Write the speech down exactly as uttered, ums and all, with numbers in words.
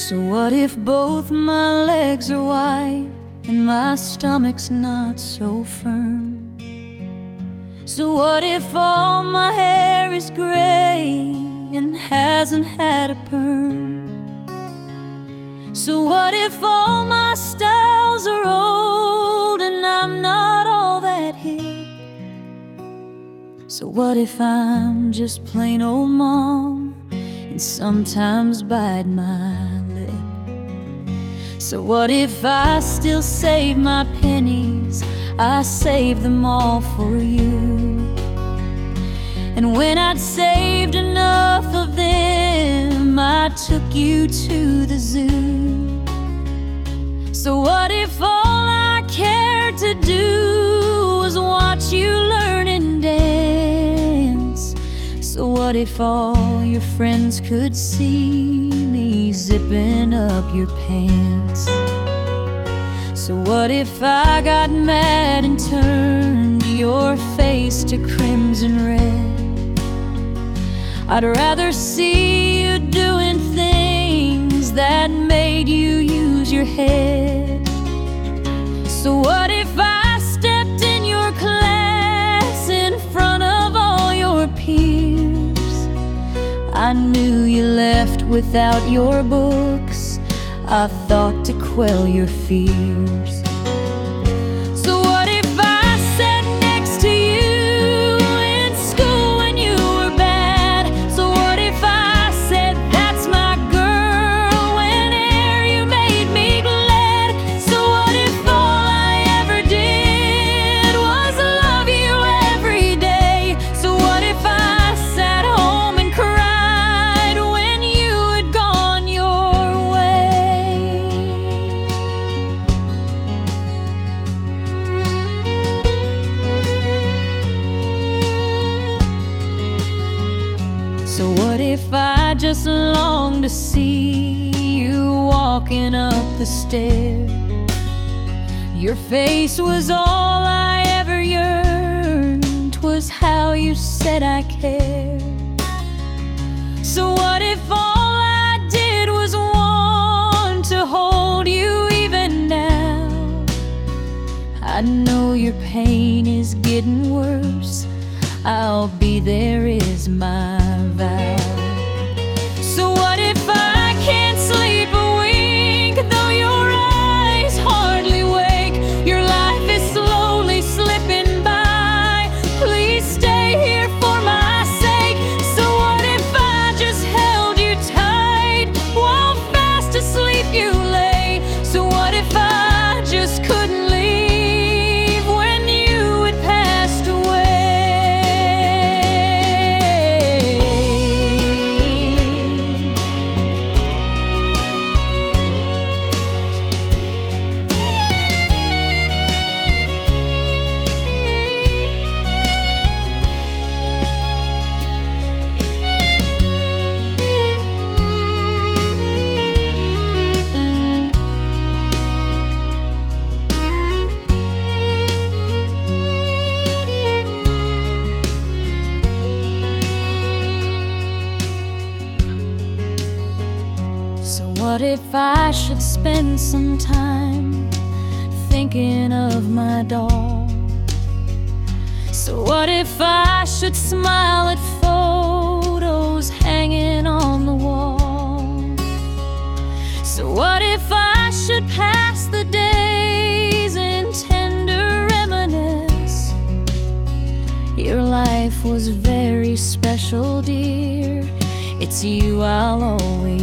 So what if both my legs are white and my stomach's not so firm? So what if all my hair is gray and hasn't had a perm? So what if all my styles are old and I'm not all that hip? So what if I'm just plain old mom and sometimes bite my lip? So what if I still save my pennies? I save them all for you. And when I'd saved enough of them, I took you to the zoo. So what if all I cared to do was watch you learn and dance? So what if all your friends could see me zipping up your pants? So what if I got mad and turned your face to crimson red? I'd rather see you doing things that made you use your head. So what if I stepped in your class in front of all your peers? I knew you left without your books. I thought to quell your fears. So what if I sat next to you in school when you were bad? So what if I said, that's my girl, whenever you made me glad? So what if all I ever did was love you every day? So what if I sat home and cried when you had gone your way? So what if I just longed to see you walking up the stair? Your face was all I ever yearned, 'twas how you said I cared. So what if all I did was want to hold you even now? I know your pain is getting worse, I'll be there is my vow. So what if I can't sleep a wink, though your eyes hardly wake? Your life is slowly slipping by, please stay here for my sake. So what if I just held you tight while fast asleep you lay? So what if I just couldn't leave when you had passed away? So what if I should spend some time thinking of my doll? So what if I should smile at photos hanging on the wall? So what if I should pass the days in tender reminisce? Your life was very special, dear. It's you I'll always